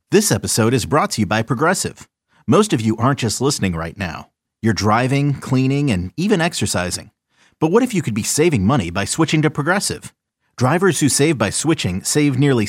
This episode is brought to you by Progressive. Most of you aren't just listening right now. You're driving, cleaning, and even exercising. But what if you could be saving money by switching to Progressive? Drivers who save by switching save nearly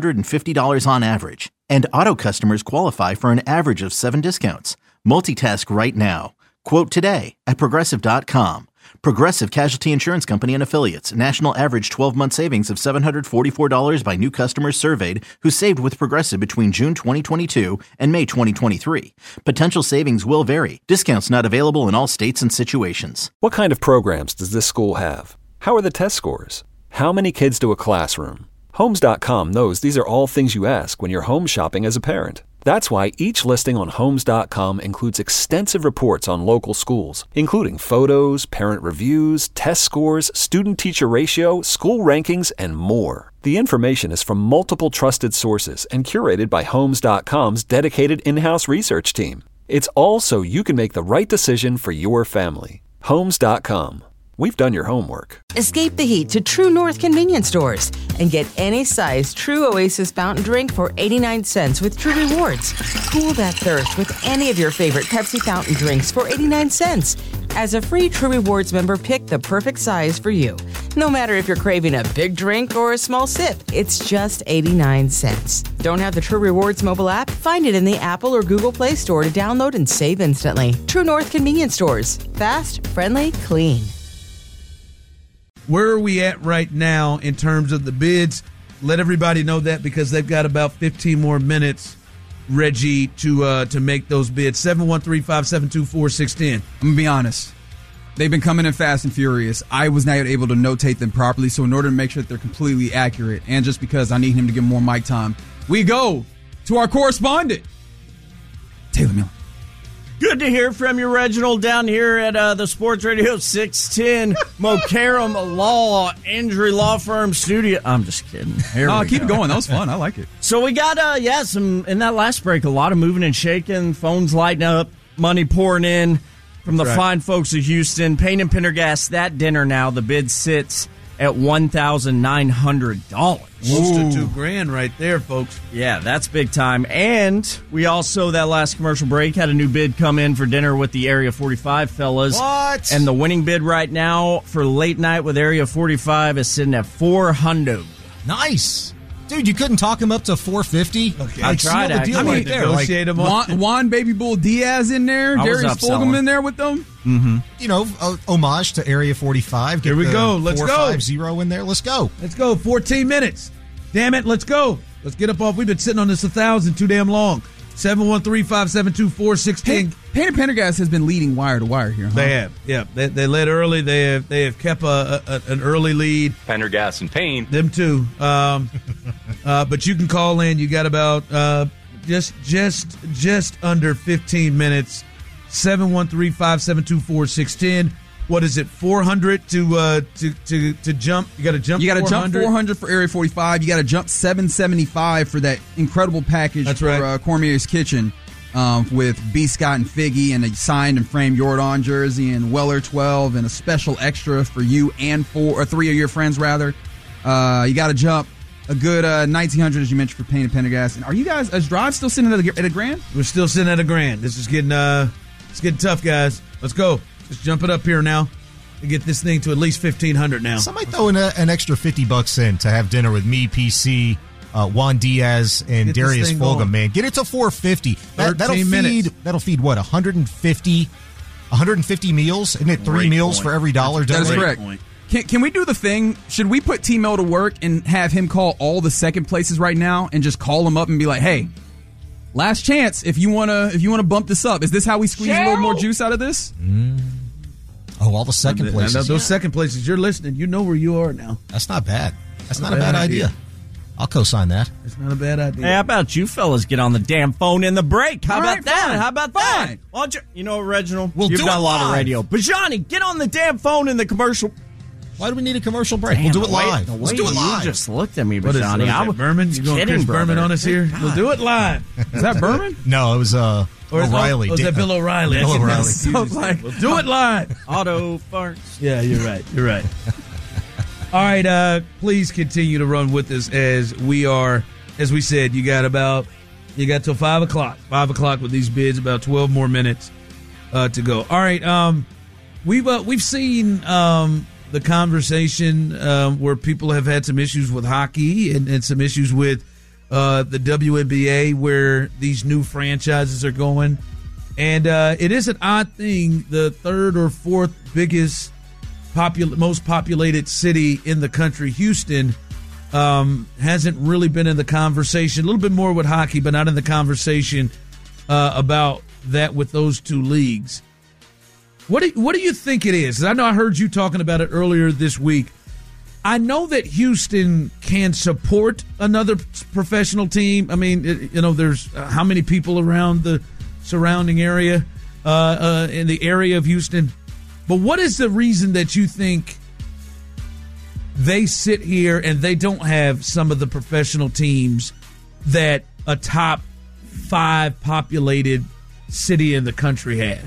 $750 on average. And auto customers qualify for an average of 7 discounts. Multitask right now. Quote today at Progressive.com. Progressive Casualty Insurance Company and Affiliates. National average 12-month savings of $744 by new customers surveyed who saved with Progressive between June 2022 and May 2023. Potential savings will vary. Discounts not available in all states and situations. What kind of programs does this school have? How are the test scores? How many kids do a classroom? Homes.com knows these are all things you ask when you're home shopping as a parent. That's why each listing on Homes.com includes extensive reports on local schools, including photos, parent reviews, test scores, student-teacher ratio, school rankings, and more. The information is from multiple trusted sources and curated by Homes.com's dedicated in-house research team. It's all so you can make the right decision for your family. Homes.com. We've done your homework. Escape the heat to True North convenience stores and get any size True Oasis fountain drink for 89 cents with True Rewards. Cool that thirst with any of your favorite Pepsi fountain drinks for 89 cents. As a free True Rewards member, pick the perfect size for you. No matter if you're craving a big drink or a small sip, it's just 89 cents. Don't have the True Rewards mobile app? Find it in the Apple or Google Play Store to download and save instantly. True North convenience stores. Fast, friendly, clean. Where are we at right now in terms of the bids? Let everybody know that because they've got about 15 more minutes, Reggie, to make those bids. 713-572-4610. I'm going to be honest. They've been coming in fast and furious. I was not able to notate them properly, so in order to make sure that they're completely accurate, and just because I need him to get more mic time, we go to our correspondent, Taylor Miller. Good to hear from you, Reginald, down here at the Sports Radio 610 Mokaram Law Injury Law Firm studio. I'm just kidding. Keep it going. That was fun. I like it. So we got, some in that last break, a lot of moving and shaking, phones lighting up, money pouring in from the fine folks of Houston. Payne and Pendergast, that dinner now, the bid sits at $1,900. Close to $2,000 right there, folks. Yeah, that's big time. And we also, that last commercial break, had a new bid come in for dinner with the Area 45 fellas. What? And the winning bid right now for late night with Area 45 is sitting at $400. Nice. Dude, you couldn't talk him up to $450? Okay. I tried, the deal right there. Negotiate him up. Juan Baby Bull Diaz in there. Darius Fulgham in there with them. Mm-hmm. You know, homage to Area 45. Here we go. Let's go. 450 in there. Let's go. Let's go. 14 minutes. Damn it. Let's go. Let's get up off. We've been sitting on this 1,000 too damn long. 713-572-4610. Payne and Pendergast has been leading wire to wire here, huh? They have. Yeah. They led early. They have kept an early lead. Pendergast and Payne. Them too. But you can call in. You got about just under 15 minutes. 713-572-4610. What is it? 400 to jump. You got to jump. You got to jump 400 for Area 45. You got to jump 775 for that incredible package. That's for Cormier's Kitchen with B. Scott and Figgy and a signed and framed Jordan jersey and Weller 12 and a special extra for you and 4 or 3 of your friends rather. You got to jump a good 1,900 as you mentioned for Payne and Pendergast. And are you guys? Is Drive still sitting at $1,000? We're still sitting at $1,000. This is getting it's getting tough, guys. Let's go. Let's jump it up here now and get this thing to at least 1,500 now. Somebody throw in an extra $50 in to have dinner with me, PC, Juan Diaz, and Darius Fulgham, man. Get it to 450. That'll feed what, 150 meals? Isn't it 3 meals for every dollar? That is correct. Can we do the thing? Should we put T-Mel to work and have him call all the second places right now and just call them up and be like, hey, last chance if you wanna bump this up. Is this how we squeeze a little more juice out of this? Oh, all the second places. Those second places, you're listening. You know where you are now. That's not bad. That's not a bad idea. I'll co-sign that. It's not a bad idea. Hey, how about you fellas get on the damn phone in the break? How about that? Fine. How about that? Why don't you know, Reginald, you've done a lot of radio. But Johnny, get on the damn phone in the commercial. Why do we need a commercial break? We'll do it live. Let's do it live. You just looked at me, What is Johnny. that, Berman? You going Chris Berman on us here? We'll do it live. Is that Berman? No, it was O'Reilly. Was that Bill O'Reilly? Bill O'Reilly. Sounds like, we'll do it live. Auto farts. Yeah, you're right. You're right. All right, please continue to run with us as we are. As we said, you got about You got till 5 o'clock. 5 o'clock with these bids, about 12 more minutes to go. All right, we've seen the conversation where people have had some issues with hockey and some issues with the WNBA, where these new franchises are going. And it is an odd thing. The third or fourth biggest, most populated city in the country, Houston, hasn't really been in the conversation. A little bit more with hockey, but not in the conversation about that with those two leagues. What do you think it is? I know I heard you talking about it earlier this week. I know that Houston can support another professional team. I mean, there's how many people around the surrounding area, in the area of Houston. But what is the reason that you think they sit here and they don't have some of the professional teams that a top 5 populated city in the country has?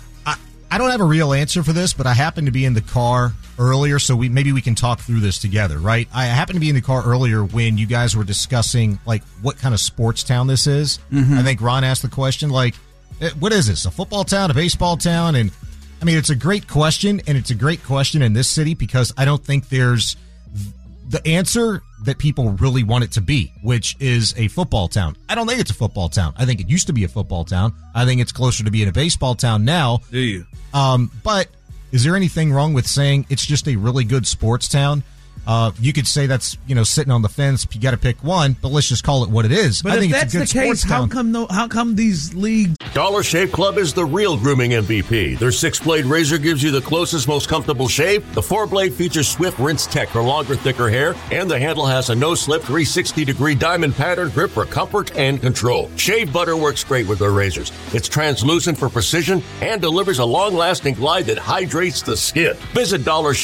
I don't have a real answer for this, but I happened to be in the car earlier, so maybe we can talk through this together, right? I happened to be in the car earlier when you guys were discussing, like, what kind of sports town this is. Mm-hmm. I think Ron asked the question, like, what is this, a football town, a baseball town? And, I mean, it's a great question, and it's a great question in this city because I don't think there's the answer that people really want it to be, which is a football town. I don't think it's a football town. I think it used to be a football town. I think it's closer to being a baseball town now. Do you? But is there anything wrong with saying it's just a really good sports town? You could say that's, sitting on the fence. You got to pick one, but let's just call it what it is. But I think if that's it's a good the case, how come these leagues? Dollar Shave Club is the real grooming MVP. Their 6-blade razor gives you the closest, most comfortable shave. The 4-blade features swift rinse tech for longer, thicker hair, and the handle has a no-slip 360-degree diamond pattern grip for comfort and control. Shave butter works great with their razors. It's translucent for precision and delivers a long-lasting glide that hydrates the skin. Visit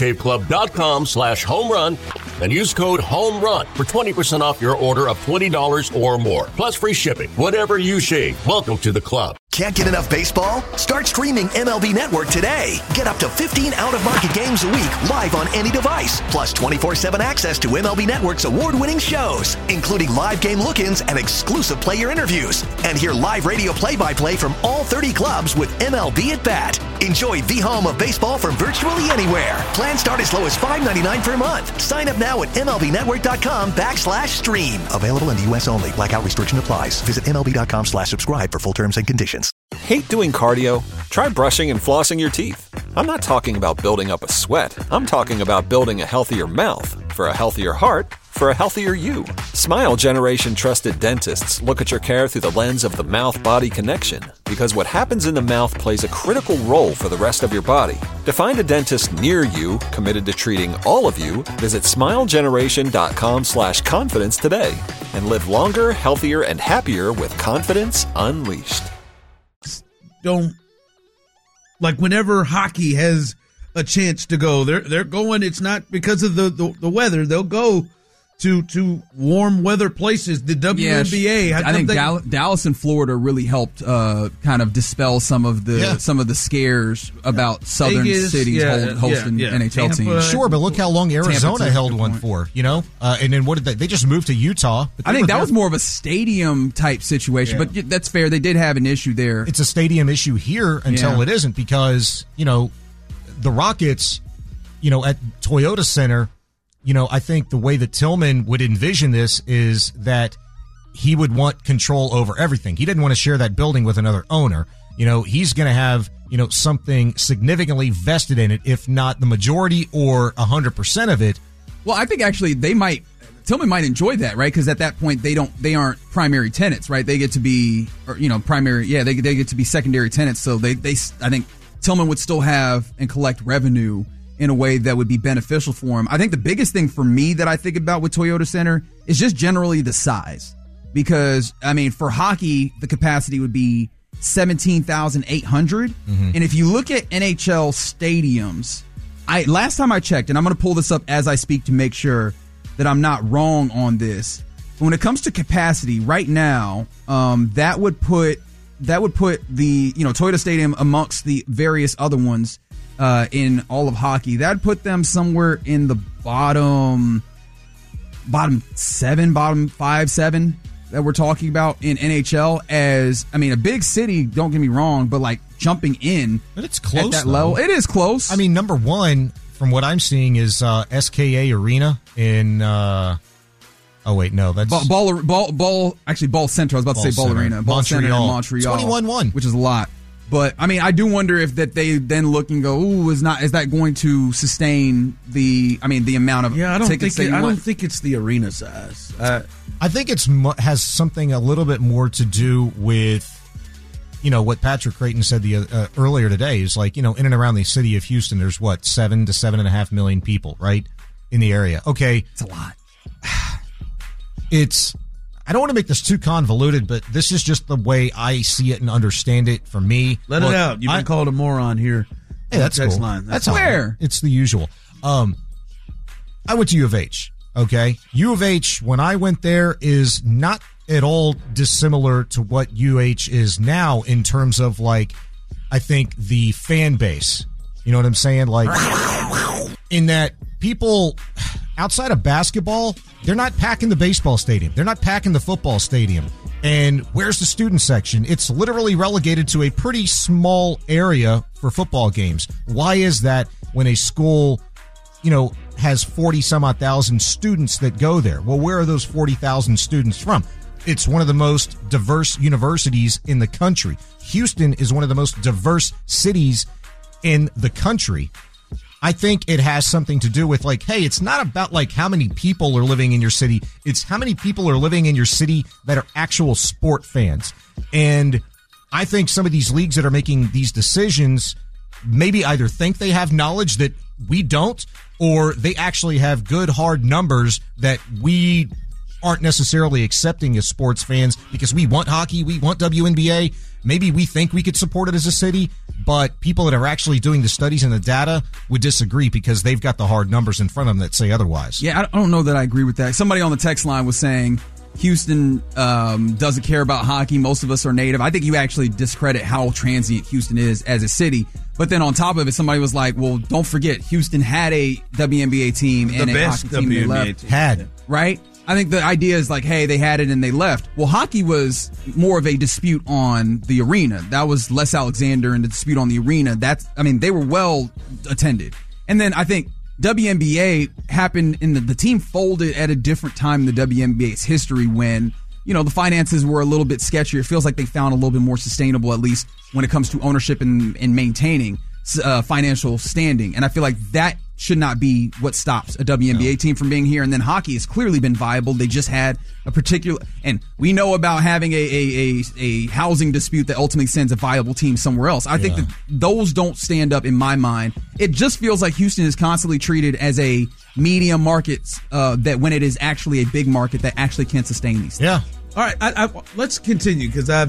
dollarshaveclub.com/homerun and use code HOMERUN for 20% off your order of $20 or more. Plus free shipping. Whatever you shave, welcome to the club. Can't get enough baseball? Start streaming MLB Network today. Get up to 15 out-of-market games a week live on any device. Plus 24/7 access to MLB Network's award-winning shows, including live game look-ins and exclusive player interviews. And hear live radio play-by-play from all 30 clubs with MLB at Bat. Enjoy the home of baseball from virtually anywhere. Plans start as low as $5.99 per month. Sign up now at MLBnetwork.com/stream. Available in the U.S. only. Blackout restriction applies. Visit MLB.com/subscribe for full terms and conditions. Hate doing cardio? Try brushing and flossing your teeth. I'm not talking about building up a sweat. I'm talking about building a healthier mouth for a healthier heart for a healthier you. Smile Generation trusted dentists look at your care through the lens of the mouth-body connection because what happens in the mouth plays a critical role for the rest of your body. To find a dentist near you committed to treating all of you, visit smilegeneration.com/confidence today and live longer, healthier, and happier with confidence unleashed. Like whenever hockey has a chance to go, they're going. It's not because of the weather. They'll go to warm weather places. The WNBA. I think Dallas and Florida really helped kind of dispel some of the scares about southern cities hosting NHL teams. Sure, but look how long Arizona held one for, and then what did they just moved to Utah? I think that was more of a stadium type situation, but that's fair. They did have an issue there. It's a stadium issue here until it isn't because, the Rockets, at Toyota Center, I think the way that Tillman would envision this is that he would want control over everything. He didn't want to share that building with another owner. He's going to have, something significantly vested in it, if not the majority or 100% of it. Well, I think actually Tillman might enjoy that, right? Because at that point they aren't primary tenants, right? They get to be, primary. Yeah, they get to be secondary tenants. So I think Tillman would still have and collect revenue in a way that would be beneficial for him. I think the biggest thing for me that I think about with Toyota Center is just generally the size. Because, for hockey, the capacity would be 17,800. Mm-hmm. And if you look at NHL stadiums, last time I checked, and I'm going to pull this up as I speak to make sure that I'm not wrong on this. But when it comes to capacity, right now, that would put the Toyota Stadium amongst the various other ones in all of hockey. That'd put them somewhere in the bottom 5, 7 that we're talking about in NHL as, I mean, a big city, don't get me wrong, but like jumping in but it's close, at that level. It is close. I mean, number one, from what I'm seeing, is SKA Arena in... oh, wait, no, that's... Ball Center. I was about to say Ball Arena. Ball Center in Montreal. 21-1. Which is a lot. But, I mean, I do wonder if that they then look and go, ooh, is that going to sustain the amount of tickets they want? I don't think it's the arena size. I think it's has something a little bit more to do with, what Patrick Creighton said earlier today is like, in and around the city of Houston, there's 7 to 7.5 million people, right, in the area. Okay. It's a lot. I don't want to make this too convoluted, but this is just the way I see it and understand it for me. Let it out. You've been called a moron here. Hey, that's cool. Line. That's fair. It's the usual. I went to U of H, okay? U of H, when I went there, is not at all dissimilar to what UH is now in terms of, like, I think the fan base. You know what I'm saying? Like, in that people outside of basketball, they're not packing the baseball stadium. They're not packing the football stadium. And where's the student section? It's literally relegated to a pretty small area for football games. Why is that when a school, has 40 some odd thousand students that go there? Well, where are those 40,000 students from? It's one of the most diverse universities in the country. Houston is one of the most diverse cities in the country. I think it has something to do with, like, hey, it's not about, like, how many people are living in your city. It's how many people are living in your city that are actual sport fans. And I think some of these leagues that are making these decisions maybe either think they have knowledge that we don't, or they actually have good, hard numbers that we aren't necessarily accepting as sports fans because we want hockey, we want WNBA. Maybe we think we could support it as a city, but people that are actually doing the studies and the data would disagree because they've got the hard numbers in front of them that say otherwise. Yeah, I don't know that I agree with that. Somebody on the text line was saying Houston doesn't care about hockey. Most of us are native. I think you actually discredit how transient Houston is as a city. But then on top of it, somebody was like, well, don't forget, Houston had a WNBA team and a hockey team they left. Had. Right? I think the idea is like, hey, they had it and they left. Well, hockey was more of a dispute on the arena. That was Les Alexander and the dispute on the arena. They were well attended. And then I think WNBA happened the team folded at a different time in the WNBA's history when, the finances were a little bit sketchier. It feels like they found a little bit more sustainable, at least when it comes to ownership and maintaining financial standing. And I feel like that should not be what stops a WNBA team from being here. And then hockey has clearly been viable. They just had a particular, and we know about having a housing dispute that ultimately sends a viable team somewhere else. I think that those don't stand up in my mind. It just feels like Houston is constantly treated as a medium market that when it is actually a big market that actually can sustain these things. Yeah. All right, let's continue because I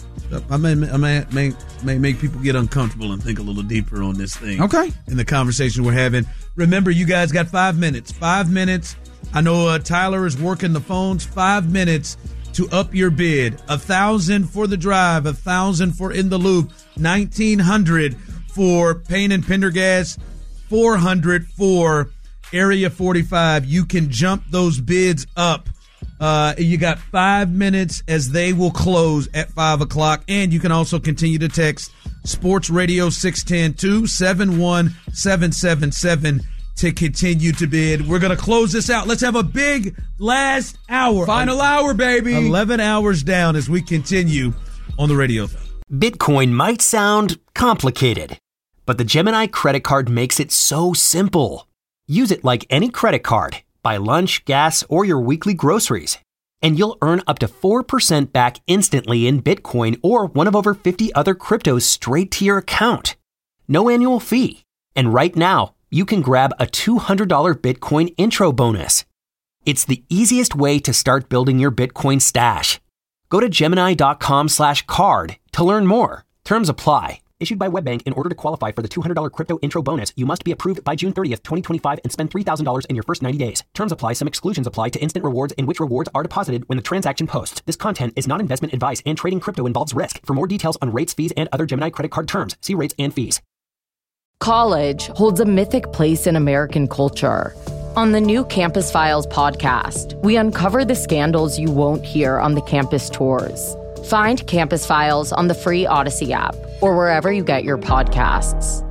may make people get uncomfortable and think a little deeper on this thing. Okay. In the conversation we're having. Remember, you guys got 5 minutes. 5 minutes. I know Tyler is working the phones. 5 minutes to up your bid. $1,000 for the drive. $1,000 for In the Loop. $1,900 for Payne and Pendergast. $400 for Area 45. You can jump those bids up. You got 5 minutes as they will close at 5 o'clock. And you can also continue to text Sports Radio 610-271-777 to continue to bid. We're going to close this out. Let's have a big last hour. Final hour, baby. 11 hours down as we continue on the radio. Bitcoin might sound complicated, but the Gemini credit card makes it so simple. Use it like any credit card. Buy lunch, gas, or your weekly groceries, and you'll earn up to 4% back instantly in Bitcoin or one of over 50 other cryptos straight to your account. No annual fee. And right now, you can grab a $200 Bitcoin intro bonus. It's the easiest way to start building your Bitcoin stash. Go to Gemini.com/card to learn more. Terms apply. Issued by WebBank. In order to qualify for the $200 crypto intro bonus, you must be approved by June 30th, 2025 and spend $3,000 in your first 90 days. Terms apply. Some exclusions apply to instant rewards in which rewards are deposited when the transaction posts. This content is not investment advice and trading crypto involves risk. For more details on rates, fees, and other Gemini credit card terms, see rates and fees. College holds a mythic place in American culture. On the new Campus Files podcast, we uncover the scandals you won't hear on the campus tours. Find Campus Files on the free Odyssey app or wherever you get your podcasts.